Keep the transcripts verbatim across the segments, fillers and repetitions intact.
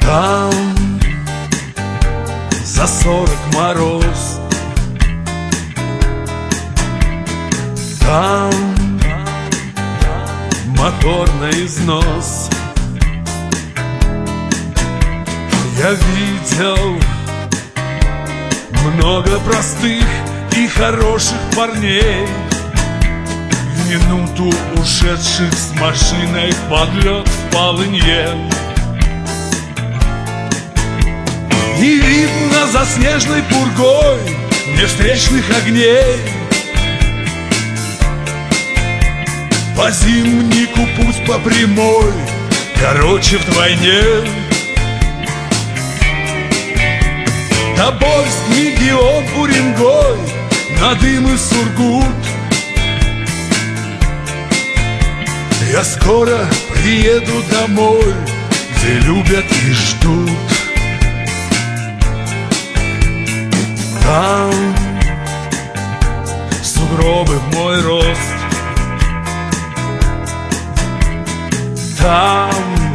Там за сорок мороз, там мотор на износ. Я видел много простых и хороших парней, в минуту ушедших с машиной под лед в полынье. И видно за снежной пургой мне встречных огней. По зимнику путь по прямой короче вдвойне. Тобольск, Мегион, Уренгой, Надым и Сургут. Я скоро приеду домой, где любят и ждут. Там сугробы в мой рост, там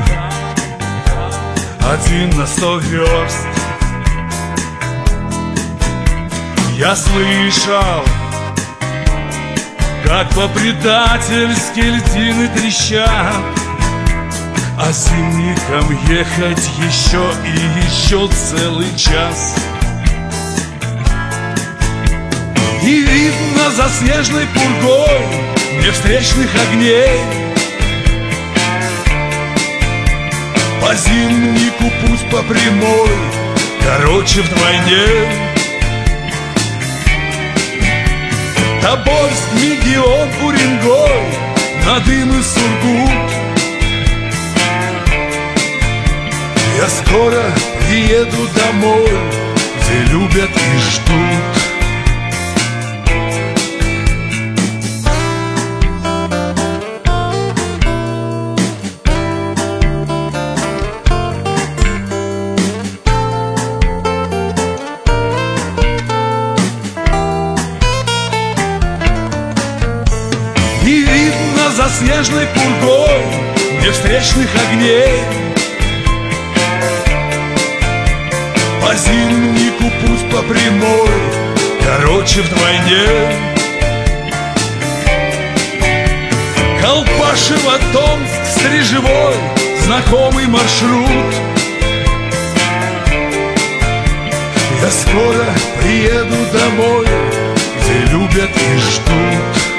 один на сто верст. Я слышал, как по-предательски льдины трещат, а зимникам ехать еще и еще целый час. И видно за снежной пургой мне встречных огней. По зимнику путь по прямой короче вдвойне. Тобольск, Мегион, Уренгой, Надым и Сургут. Я скоро приеду домой, где любят и ждут. И видно за снежной пургой мне встречных огней. По зимнику путь по прямой короче вдвойне. Колпашево, Томск, Стрежевой, знакомый маршрут. Я скоро приеду домой, где любят и ждут.